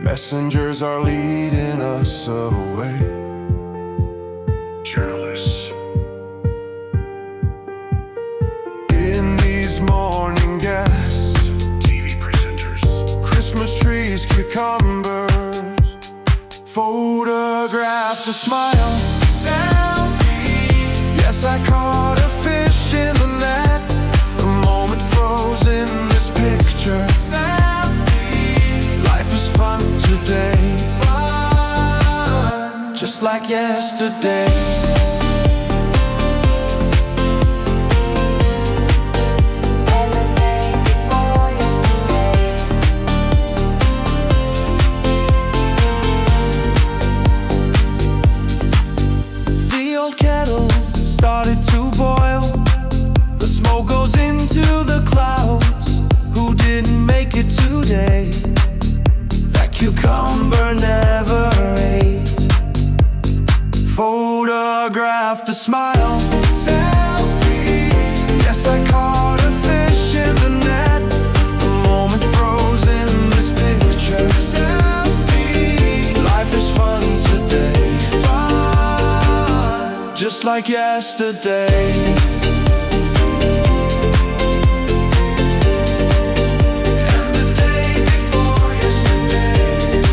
Messengers are leading us away. Journalists in these morning guests, TV presenters, Christmas trees, cucumbers, photographed a smile. Selfie. Yes, I caught a fish in the net. The moment froze in this picture. Selfie. Life is fun today. Fun. Just like yesterday. Started to boil. The smoke goes into the clouds. Who didn't make it today? That cucumber never ate. Photographed a smile. Selfie. Yes, I caught a fish in the net. The moment froze in this picture. Selfie. Life is fun today. Just like yesterday. And the day before yesterday.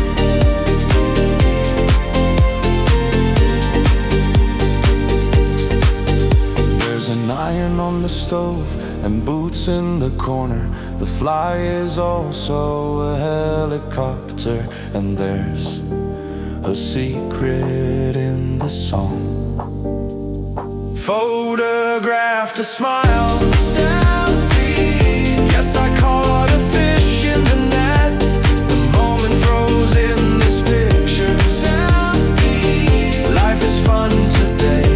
There's an iron on the stove and boots in the corner. The fly is also a helicopter. And there's a secret in the song. Photographed a smile. Selfie. Yes, I caught a fish in the net. The moment froze in this picture. Selfie. Life is fun today.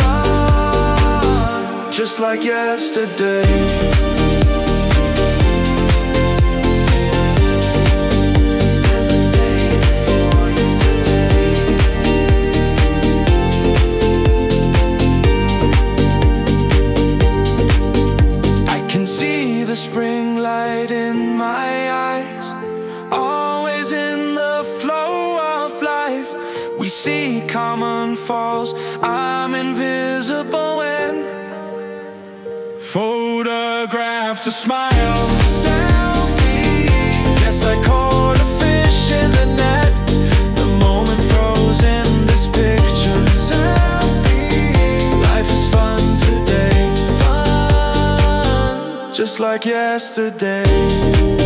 Fun. Just like yesterday. The spring light in my eyes, always in the flow of life. We see common falls. I'm invisible when photographed a smile. Selfie. Yes, I caught a fish in the net. The moment froze in this picture. Selfie. Life is fun today. Just like yesterday.